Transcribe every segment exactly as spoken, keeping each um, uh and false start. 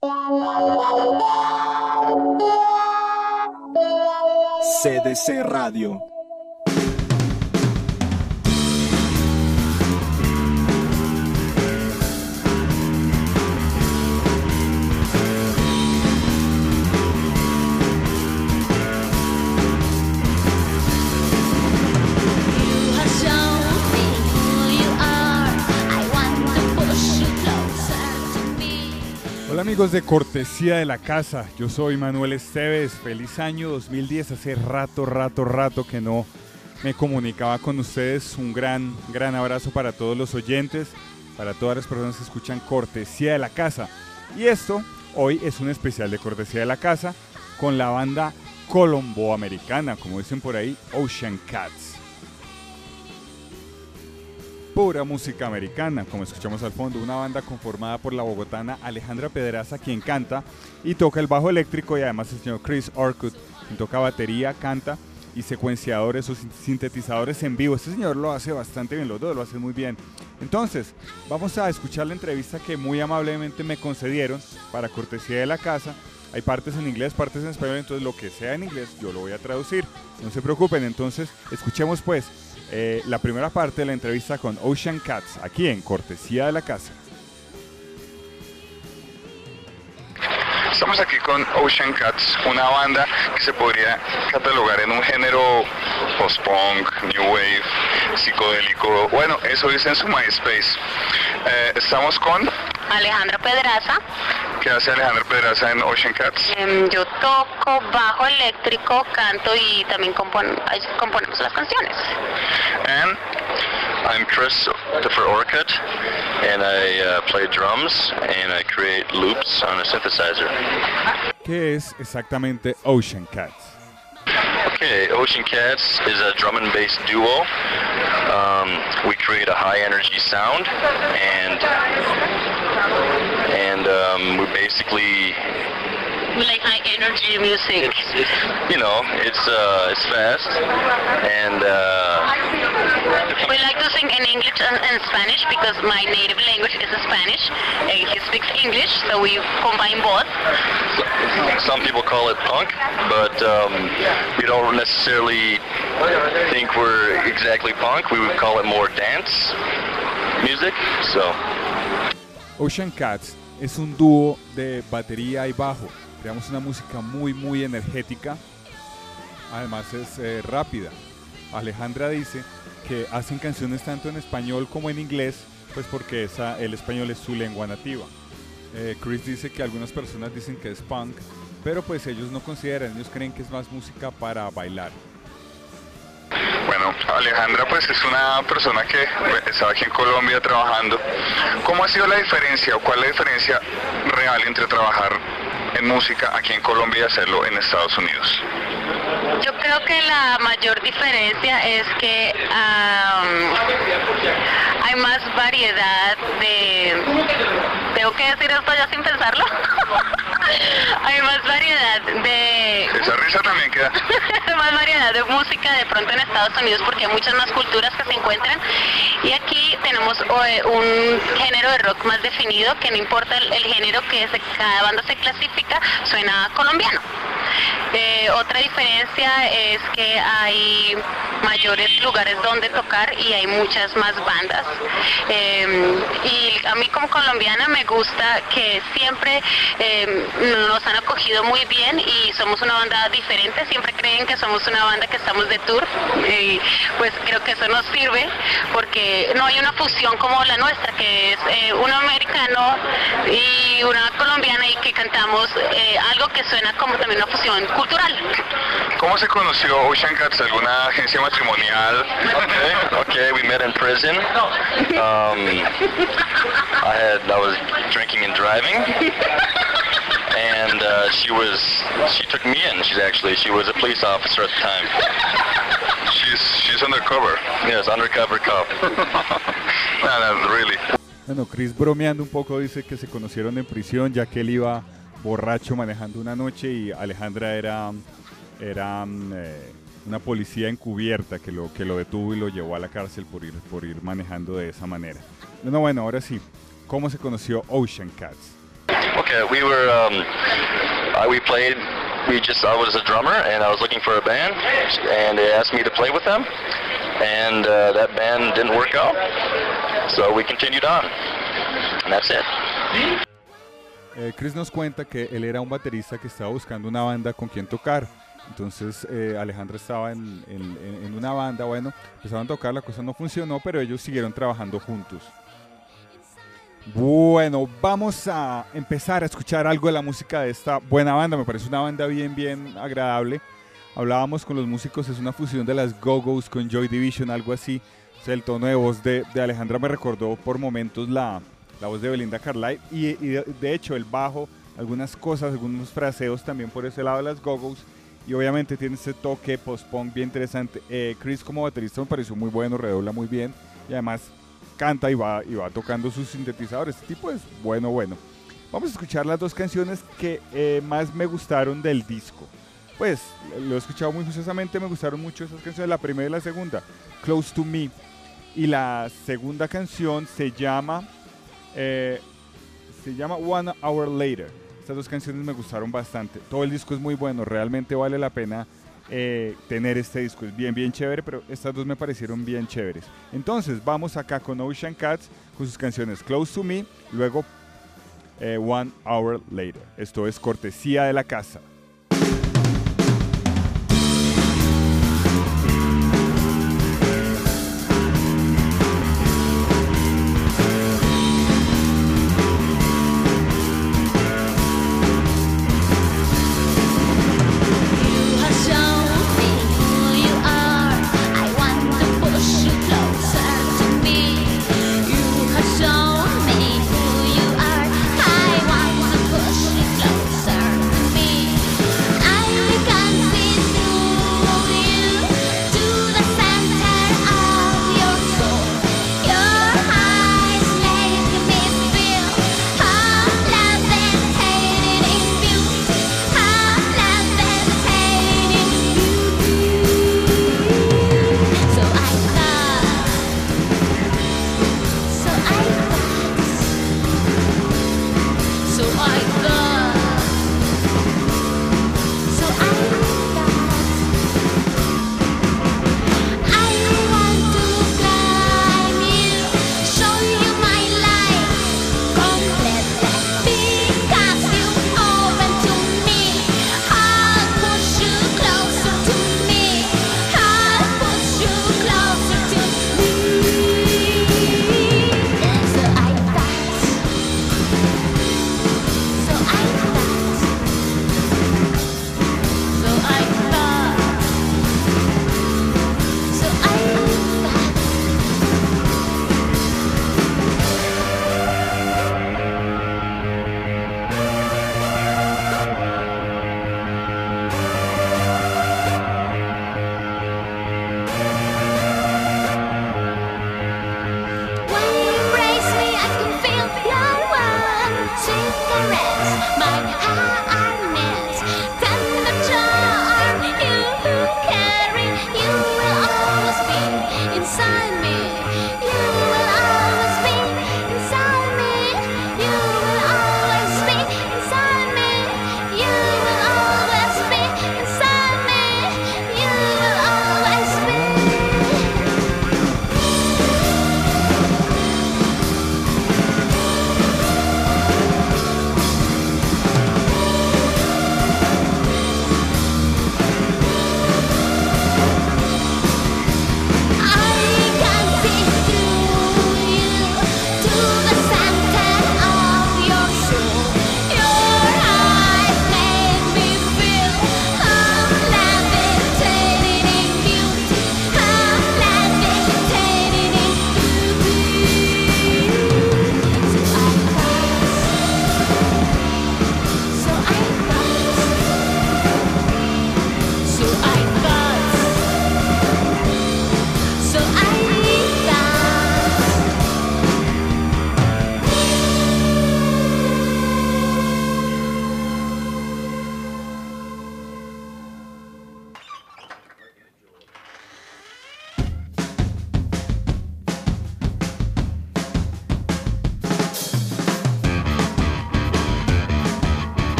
C D C Radio. Hola amigos de Cortesía de la Casa, yo soy Manuel Esteves, feliz año dos mil diez, hace rato, rato, rato que no me comunicaba con ustedes, un gran, gran abrazo para todos los oyentes, para todas las personas que escuchan Cortesía de la Casa. Y esto, hoy es un especial de Cortesía de la Casa con la banda colombo-americana, como dicen por ahí, Ocean Cats. Pura música americana, como escuchamos al fondo, una banda conformada por la bogotana Alejandra Pedraza, quien canta y toca el bajo eléctrico, y además el señor Chris Orcutt, quien toca batería, canta y secuenciadores o sintetizadores en vivo. Este señor lo hace bastante bien, los dos lo hacen muy bien. Entonces, vamos a escuchar la entrevista que muy amablemente me concedieron para Cortesía de la Casa. Hay partes en inglés, partes en español, entonces lo que sea en inglés yo lo voy a traducir. No se preocupen, entonces escuchemos pues Eh, la primera parte de la entrevista con Ocean Cats, aquí en Cortesía de la Casa. Estamos aquí con Ocean Cats, una banda que se podría catalogar en un género post-punk, new wave, psicodélico. Bueno, eso dice en su MySpace. Eh, estamos con Alejandra Pedraza. ¿Qué hace Alejandra Pedraza en Ocean Cats? Eh, yo toco bajo eléctrico, canto y también compon componemos las canciones. And I'm Chris Christopher Orcutt, and I uh, play drums and I create loops on a synthesizer. ¿Qué es exactamente Ocean Cats? Okay, Ocean Cats is a drum and bass duo. Um, we create a high energy sound, and and um, we basically, We like high energy music. you know, it's uh, it's fast, and uh, We like to sing in English and, and Spanish because my native language is Spanish and he speaks English, so we combine both. some people call it punk, but um, we don't necessarily think we're exactly punk. We would call it more dance music. So. Ocean Cats es un dúo de batería y bajo. Creamos una música muy muy energética, además es eh, rápida. Alejandra dice que hacen canciones tanto en español como en inglés, pues porque esa, el español es su lengua nativa. Eh, Chris dice que algunas personas dicen que es punk, pero pues ellos no consideran, ellos creen que es más música para bailar. Bueno, Alejandra pues es una persona que está aquí en Colombia trabajando. ¿Cómo ha sido la diferencia o cuál es la diferencia real entre trabajar en música aquí en Colombia y hacerlo en Estados Unidos? Yo creo que la mayor diferencia es que um, hay más variedad de... ¿Tengo que decir esto ya sin pensarlo? Hay más variedad de... Esa risa también queda. más variedad de música de pronto en Estados Unidos porque hay muchas más culturas que se encuentran, y aquí tenemos eh, un género de rock más definido, que no importa el, el género que se, cada banda se clasifica, suena colombiano. Eh, otra diferencia es que hay mayores lugares donde tocar y hay muchas más bandas. Eh, y a mí como colombiana me gusta que siempre eh, nos han acogido muy bien y somos una banda diferente. Siempre creen que somos una banda que estamos de tour, y pues creo que eso nos sirve porque no hay una fusión como la nuestra, que es eh, un americano y una colombiana, y que cantamos eh, algo que suena como también una fusión cultural. ¿Cómo se conoció Ocean Cats? ¿Alguna agencia matrimonial? Okay, okay, we met in prison. Um, I had I was drinking and driving, and uh, she was she took me in. She's actually she was a police officer at the time. She's, she's undercover. Yes, undercover cop. No, no, really. Bueno, Chris bromeando un poco dice que se conocieron en prisión, ya que él iba borracho manejando una noche y Alejandra era, era eh, una policía encubierta que lo, que lo detuvo y lo llevó a la cárcel por ir, por ir manejando de esa manera. Bueno, bueno, ahora sí, ¿cómo se conoció Ocean Cats? Ok, uh, we were, um, uh, we played, we just, I was a drummer and I was looking for a band and they asked me to play with them and uh, that band didn't work out. So we continued on and that's it. Eh, Chris nos cuenta que él era un baterista que estaba buscando una banda con quien tocar. Entonces eh, Alejandra estaba en, en, en una banda, bueno, empezaron a tocar, la cosa no funcionó, pero ellos siguieron trabajando juntos. Bueno, vamos a empezar a escuchar algo de la música de esta buena banda, me parece una banda bien, bien agradable. Hablábamos con los músicos, es una fusión de las Go-Go's con Joy Division, algo así. O sea, el tono de voz de, de Alejandra me recordó por momentos la, la voz de Belinda Carlisle y, y de, de hecho el bajo, algunas cosas, algunos fraseos también por ese lado de las Go-Go's. Y obviamente tiene ese toque post-punk bien interesante. Eh, Chris como baterista me pareció muy bueno, redobla muy bien y además canta y va, y va tocando sus sintetizadores. Este tipo es bueno, bueno. Vamos a escuchar las dos canciones que eh, más me gustaron del disco. Pues lo he escuchado muy juiciosamente, me gustaron mucho esas canciones, la primera y la segunda, Close to Me. Y la segunda canción se llama, eh, se llama One Hour Later. Estas dos canciones me gustaron bastante. Todo el disco es muy bueno, realmente vale la pena eh, tener este disco. Es bien, bien chévere, pero estas dos me parecieron bien chéveres. Entonces, vamos acá con Ocean Cats, con sus canciones Close to Me, luego eh, One Hour Later. Esto es cortesía de la casa.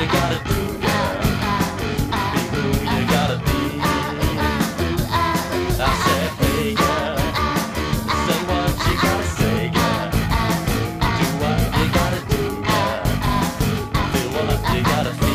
you gotta do, girl. Be who you gotta be. I said, hey, girl. Say what you gotta say, girl. Do what you gotta do, girl. Feel what you gotta feel.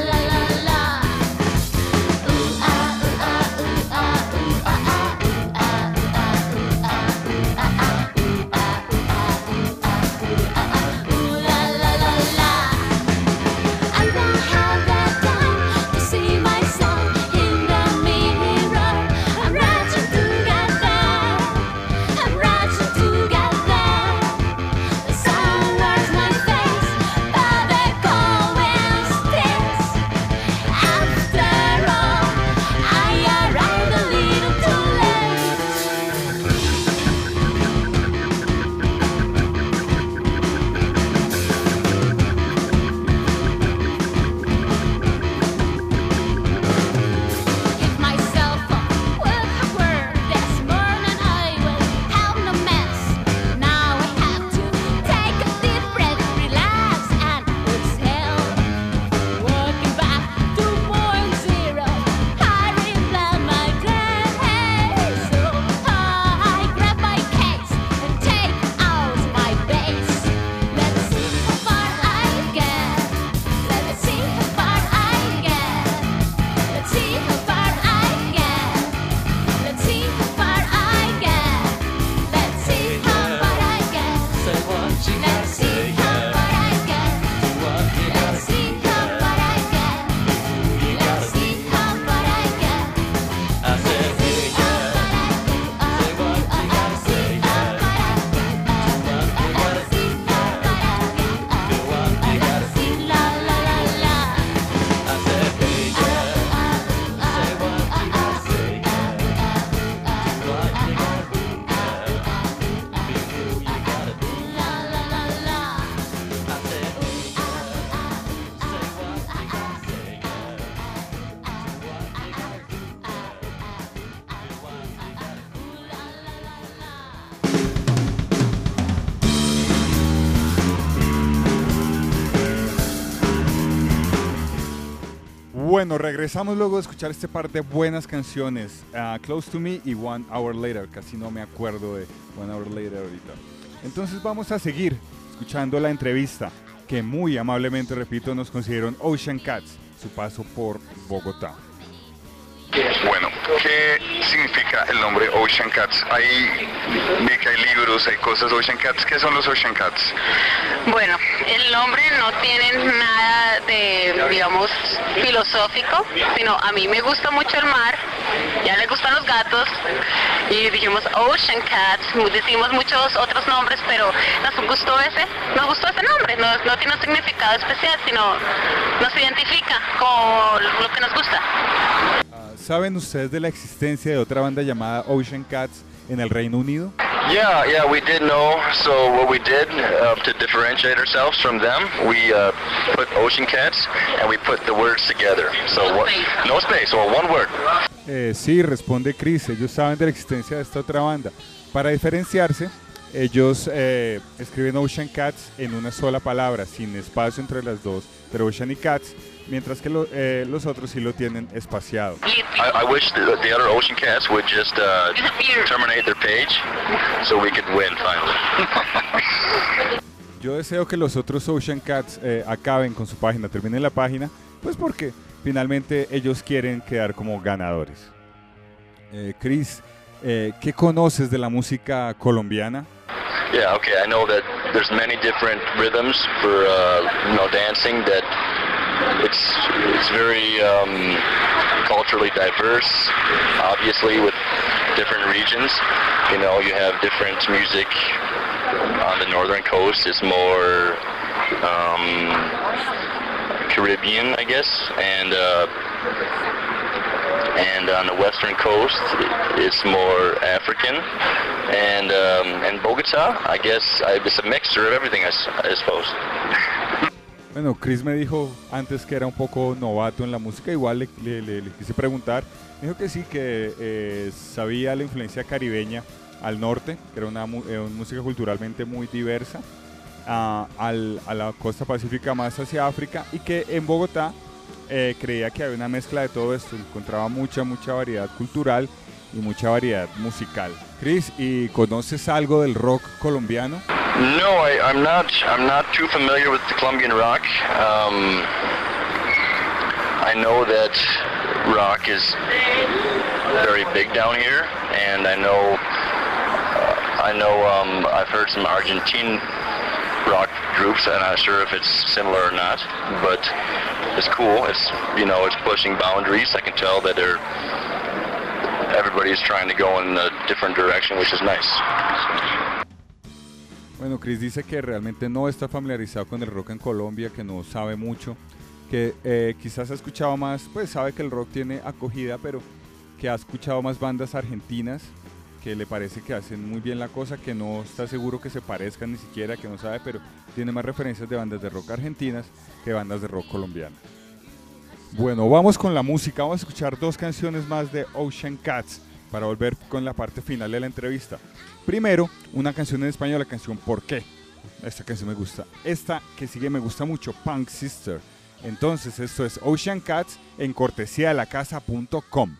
Bueno, regresamos luego de escuchar este par de buenas canciones, uh, Close to Me y One Hour Later. Casi no me acuerdo de One Hour Later ahorita. Entonces vamos a seguir escuchando la entrevista que muy amablemente, repito, nos concedieron Ocean Cats, su paso por Bogotá. Bueno, ¿qué significa el nombre Ocean Cats? Ahí vi que hay libros, hay cosas de Ocean Cats. ¿Qué son los Ocean Cats? Bueno, el nombre no tiene nada de, digamos, filosófico, sino a mí me gusta mucho el mar, ya le gustan los gatos, y dijimos Ocean Cats, decimos muchos otros nombres, pero nos gustó ese, nos gustó ese nombre, no, no tiene un significado especial, sino nos identifica con lo que nos gusta. ¿Saben ustedes de la existencia de otra banda llamada Ocean Cats en el Reino Unido? Yeah, yeah, we did know. So what we did uh, to differentiate ourselves from them, we uh, put Ocean Cats and we put the words together. So No what, space. no space, or one word. Eh, sí, responde Chris, ellos saben de la existencia de esta otra banda. Para diferenciarse, ellos eh, escriben Ocean Cats en una sola palabra, sin espacio entre las dos, pero Ocean y Cats, mientras que lo, eh, los otros sí lo tienen espaciado. I, I wish the, the other Ocean Cats would just uh, Disappear. terminate their page so we could win finally. Yo deseo que los otros Ocean Cats eh, acaben con su página, terminen la página, pues porque finalmente ellos quieren quedar como ganadores. Eh, Chris, eh, ¿qué conoces de la música colombiana? Yeah, okay, I know that there's many different rhythms for uh, you know, dancing, that it's it's very um, culturally diverse, obviously, with different regions. You know, you have different music on the northern coast. It's more um, Caribbean, I guess, and uh, and on the western coast, it's more African. And um, and Bogota, I guess, I, it's a mixture of everything, I, s- I suppose. Bueno, Chris me dijo antes que era un poco novato en la música, igual le, le- le- le quise preguntar. Me dijo que sí, que eh, sabía la influencia caribeña al norte, que era una, mu- eh, una música culturalmente muy diversa. a, al, a la costa pacífica más hacia África, y que en Bogotá eh, creía que había una mezcla de todo esto, encontraba mucha, mucha variedad cultural y mucha variedad musical. Chris, ¿y conoces algo del rock colombiano? No, I, I'm not. I'm not too familiar with the Colombian rock. Um, I know that rock is very big down here, and I know. Uh, I know. Um, I've heard some Argentine rock groups, and I'm not sure if it's similar or not. But it's cool. It's you know, it's pushing boundaries. I can tell that they're. Everybody's trying to go in a different direction, which is nice. Bueno, Chris dice que realmente no está familiarizado con el rock en Colombia, que no sabe mucho, que eh, quizás ha escuchado más, pues sabe que el rock tiene acogida, pero que ha escuchado más bandas argentinas, que le parece que hacen muy bien la cosa, que no está seguro que se parezcan ni siquiera, que no sabe, pero tiene más referencias de bandas de rock argentinas que bandas de rock colombianas. Bueno, vamos con la música, vamos a escuchar dos canciones más de Ocean Cats para volver con la parte final de la entrevista. Primero, una canción en español, la canción ¿Por qué? Esta canción me gusta. Esta que sigue me gusta mucho, Punk Sister. Entonces, esto es Ocean Cats en cortesía de la casa punto com.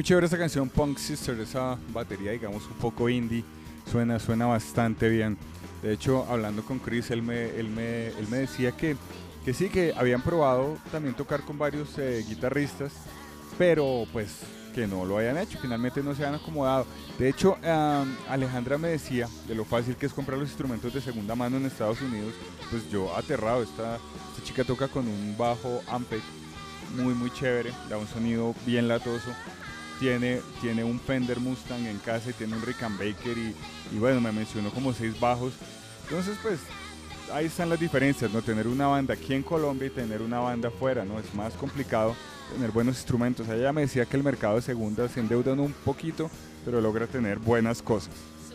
Muy chévere esta canción Punk Sister, esa batería digamos un poco indie, suena, suena bastante bien. De hecho, hablando con Chris, él me, él me, él me decía que, que sí, que habían probado también tocar con varios eh, guitarristas, pero pues que no lo hayan hecho, finalmente no se han acomodado. De hecho, um, Alejandra me decía de lo fácil que es comprar los instrumentos de segunda mano en Estados Unidos. Pues yo aterrado, esta, esta chica toca con un bajo Ampeg muy muy chévere, da un sonido bien latoso. Tiene, tiene un Fender Mustang en casa y tiene un Rickenbacker y, y bueno, me mencionó como seis bajos. Entonces pues ahí están las diferencias, ¿no? Tener una banda aquí en Colombia y tener una banda afuera, ¿no? Es más complicado tener buenos instrumentos. Ella me decía que el mercado de segunda se endeuda un poquito, pero logra tener buenas cosas.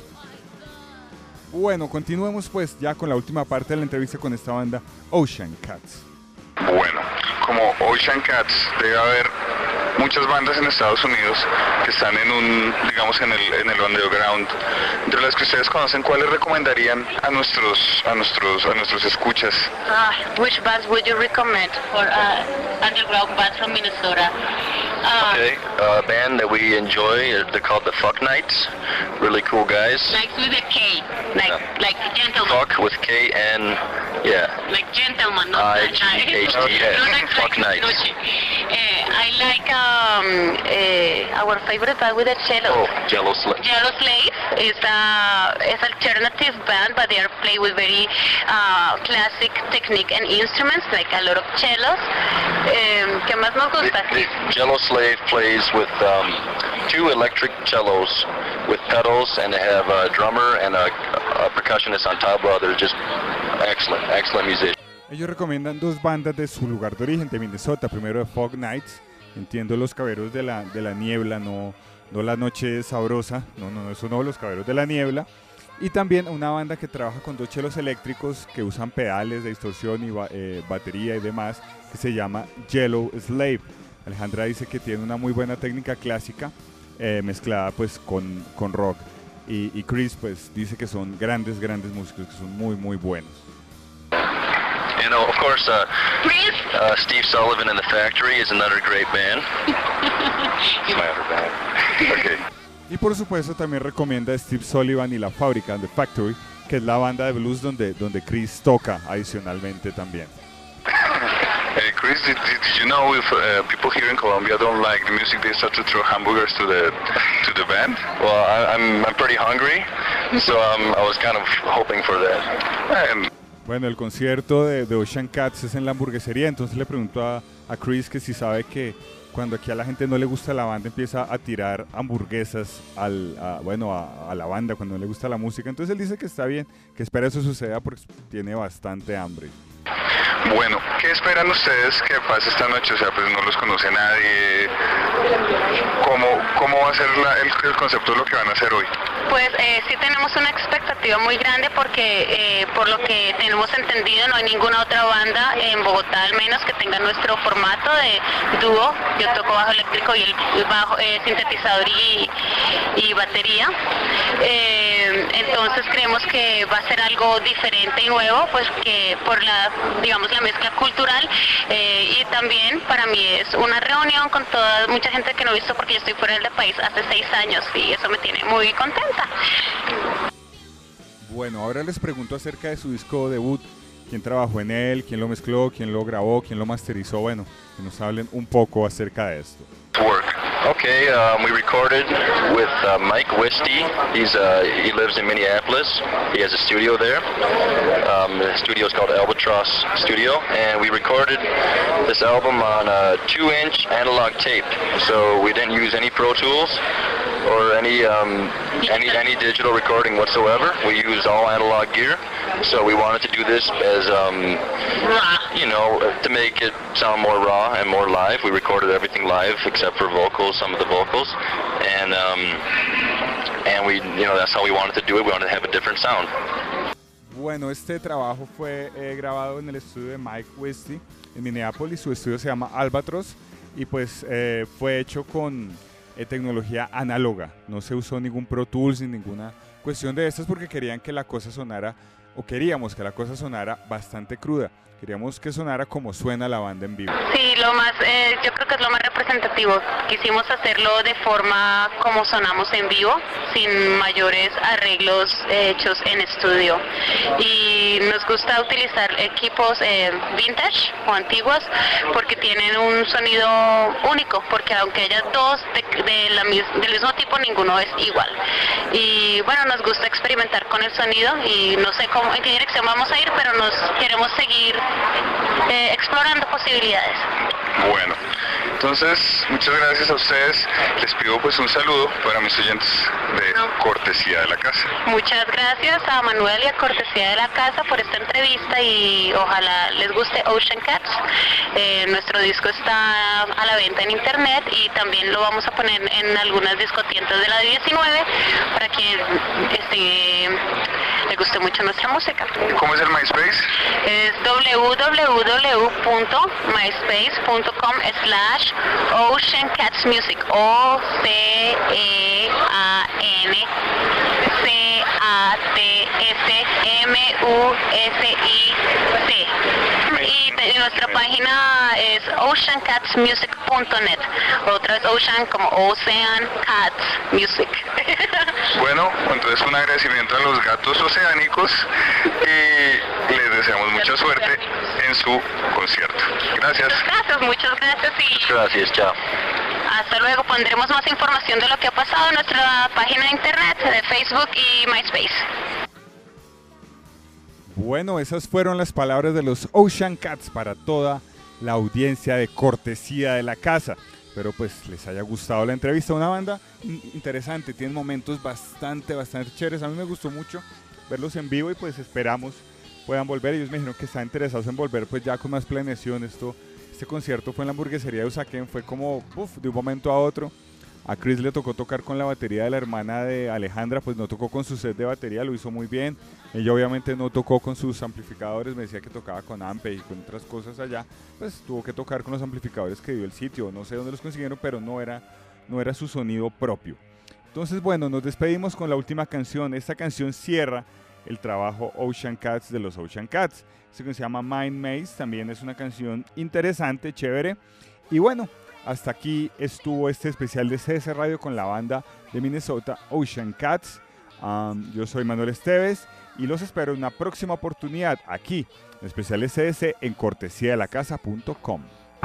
Bueno, continuemos pues ya con la última parte de la entrevista con esta banda Ocean Cats. Bueno, como Ocean Cats debe haber muchas bandas en Estados Unidos que están en un, digamos, en el, en el underground. Entre las que ustedes conocen, ¿cuáles recomendarían a nuestros, a nuestros, a nuestros escuchas? Uh, which bands would you recommend for uh, underground bands from Minnesota? Uh, Okay, a band that we enjoy, uh, they're called the Fuck Knights. Really cool guys. Like with a K, like Yeah. like gentleman, Fuck with K N, yeah. like gentleman, not I that G nice. H T S, Not like Fuck like Knights. Noche. Uh, I like um, uh, our favorite band with a cello. Oh, Jello Slip. Yellow Slave is a is alternative band, but they are played with very uh, classic technique and instruments, like a lot of cellos. Um, ¿Qué más nos gusta? Jello Slave plays with um, two electric cellos with pedals, and they have a drummer and a, a percussionist on tabla. They're just excellent, excellent musicians. Ellos recomiendan dos bandas de su lugar de origen, de Minnesota. Primero de Fog Nights, entiendo los caberos de la, de la niebla, no, no la noche sabrosa, no, no, eso no, los caberos de la niebla. Y también una banda que trabaja con dos chelos eléctricos que usan pedales de distorsión y ba- eh, batería y demás, que se llama Yellow Slave. Alejandra dice que tiene una muy buena técnica clásica eh, mezclada pues con, con rock. Y, y Chris pues dice que son grandes, grandes músicos, que son muy, muy buenos. You know, of course, uh, Chris? uh, Steve Sullivan and the Factory is another great band. It's my other band. Okay. Y por supuesto también recomienda a Steve Sullivan y La Fábrica, The Factory, que es la banda de blues donde, donde Chris toca adicionalmente también. Hey Chris, did, did, did you know if uh, people here in Colombia don't like the music, they start to throw hamburgers to the to the band? Well, I, I'm I'm pretty hungry, so um, I was kind of hoping for that. And Bueno, el concierto de, de Ocean Cats es en la hamburguesería, entonces le pregunto a, a Chris que si sabe que cuando aquí a la gente no le gusta la banda empieza a tirar hamburguesas al, a, bueno, a, a la banda cuando no le gusta la música. Entonces él dice que está bien, que espera eso suceda porque tiene bastante hambre. bueno, ¿qué esperan ustedes que pase esta noche? O sea, pues no los conoce nadie. ¿Cómo, cómo va a ser la- el, el concepto de lo que van a hacer hoy? Pues eh, sí tenemos una expectativa muy grande porque eh, por lo que tenemos entendido no hay ninguna otra banda en Bogotá al menos que tenga nuestro formato de dúo. Yo toco bajo eléctrico y el el bajo eh, sintetizador y, y batería. Eh, entonces creemos que va a ser algo diferente y nuevo, pues que por la, digamos, la mezcla cultural eh, y también para mí es una reunión con toda mucha gente que no he visto porque yo estoy fuera del país hace seis años y eso me tiene muy contenta. Bueno, ahora les pregunto acerca de su disco debut. ¿Quién trabajó en él? ¿Quién lo mezcló? ¿Quién lo grabó? ¿Quién lo masterizó? Bueno, que nos hablen un poco acerca de esto. Work. Okay, um, we recorded with uh, Mike Wisty. He's uh, he lives in Minneapolis. He has a studio there. Um, the studio is called Albatross Studio, and we recorded this album on a two-inch analog tape. So we didn't use any Pro Tools or any um, any any digital recording whatsoever. We used all analog gear. So we wanted to do this as um, you know, to make it sound more raw and more live. We recorded everything live except for vocals, some of the vocals, and um, and we, you know, that's how we wanted to do it. We wanted to have a different sound. Bueno, este trabajo fue eh, grabado en el estudio de Mike Wisty en Minneapolis. Su estudio se llama Albatross y pues eh, fue hecho con eh, tecnología análoga. No se usó ningún Pro Tools ni ninguna cuestión de estas porque querían que la cosa sonara o queríamos que la cosa sonara bastante cruda. Queríamos que sonara como suena la banda en vivo. Sí, lo más, eh, yo creo que es lo más representativo. Quisimos hacerlo de forma como sonamos en vivo, sin mayores arreglos eh, hechos en estudio. Y nos gusta utilizar equipos eh, vintage o antiguos porque tienen un sonido único, porque aunque haya dos de, de la, del mismo tipo, ninguno es igual. Y bueno, nos gusta experimentar con el sonido y no sé cómo, en qué dirección vamos a ir, pero nos queremos seguir Eh, explorando posibilidades. Bueno, entonces muchas gracias a ustedes. Les pido pues un saludo para mis oyentes de Cortesía de la Casa. Muchas gracias a Manuel y a Cortesía de la Casa por esta entrevista y ojalá les guste Ocean Cats. Eh, nuestro disco está a la venta en internet y también lo vamos a poner en algunas discotiendas de la diecinueve para que este, le guste mucho nuestra música. ¿Cómo es el MySpace? Es w w w punto myspace punto com slash Ocean Cats Music. O C E A N C A T S M U S I C. Y de- nuestra página es ocean cats music punto net. Otra vez Ocean como Ocean Cats Music. Bueno, entonces un agradecimiento a los gatos oceánicos y les deseamos mucha suerte en su concierto. Gracias. Gracias, muchas gracias y Gracias, chao. hasta luego. Pondremos más información de lo que ha pasado en nuestra página de internet, de Facebook y MySpace. Bueno, esas fueron las palabras de los Ocean Cats para toda la audiencia de Cortesía de la Casa. Espero pues les haya gustado la entrevista. Una banda in- interesante, tienen momentos bastante, bastante chéveres. A mí me gustó mucho verlos en vivo y pues esperamos puedan volver. Ellos me dijeron que están interesados en volver pues ya con más planeación. Esto, este concierto fue en la hamburguesería de Usaquén, fue como uf, de un momento a otro. A Chris le tocó tocar con la batería de la hermana de Alejandra, pues no tocó con su set de batería, lo hizo muy bien. Ella obviamente no tocó con sus amplificadores, me decía que tocaba con Ampe y con otras cosas allá. Pues tuvo que tocar con los amplificadores que dio el sitio, no sé dónde los consiguieron, pero no era, no era su sonido propio. Entonces bueno, nos despedimos con la última canción. Esta canción cierra el trabajo Ocean Cats de los Ocean Cats. Esta canción se llama Mind Maze, también es una canción interesante, chévere. Y bueno, hasta aquí estuvo este especial de C S Radio con la banda de Minnesota Ocean Cats. Um, yo soy Manuel Esteves y los espero en una próxima oportunidad aquí en especial de C S en cortesía de la casa punto com.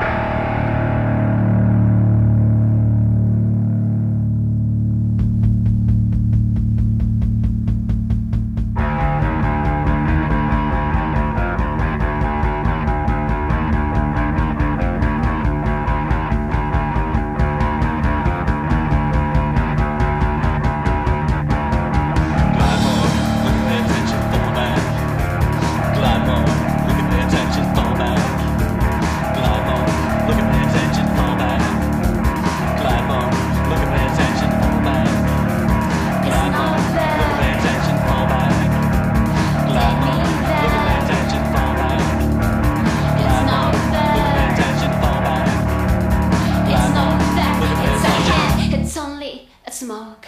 Glide more, look at their attention, fall back. Glide more, look at their attention, fall back. Glide more, look at their attention, fall back. Glide more, look at their attention, fall back. Glide more, look at their attention, fall back. Glide more, look at their attention, fall back. Glide more, look at their attention, fall back. Glide more, look at their attention. It's only a smoke.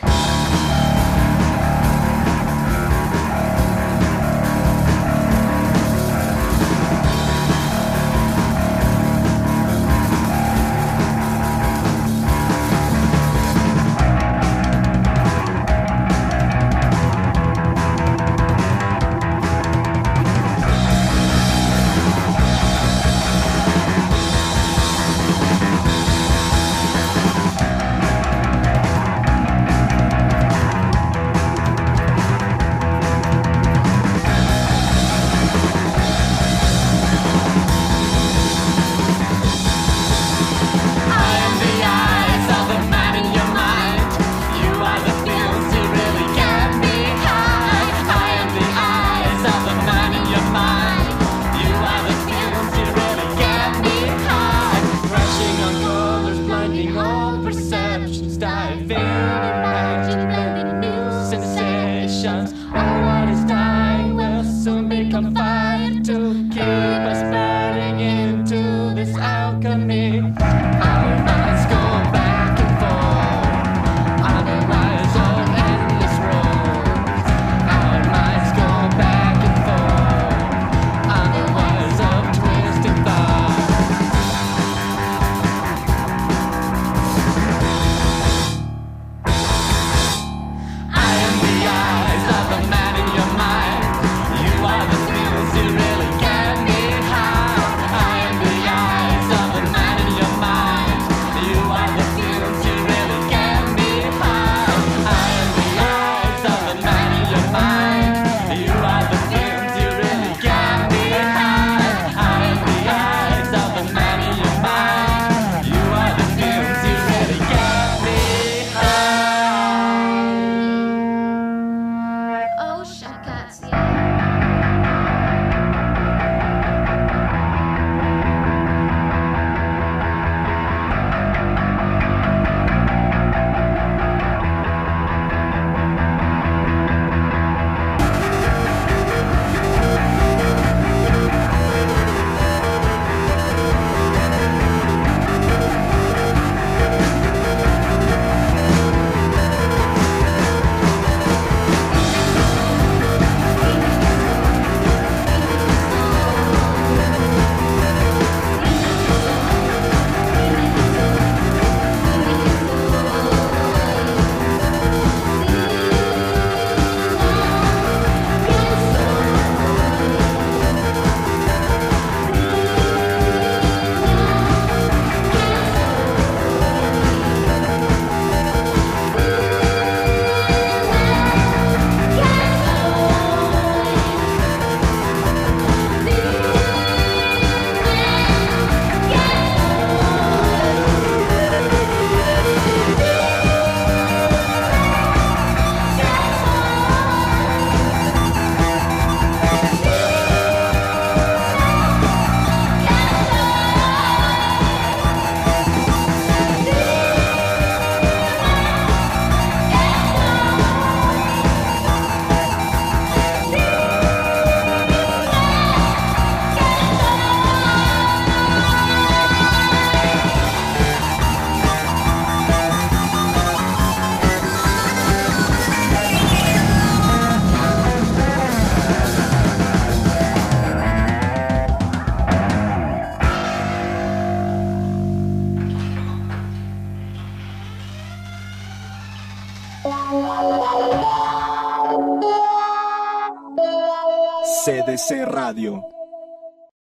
C D C Radio.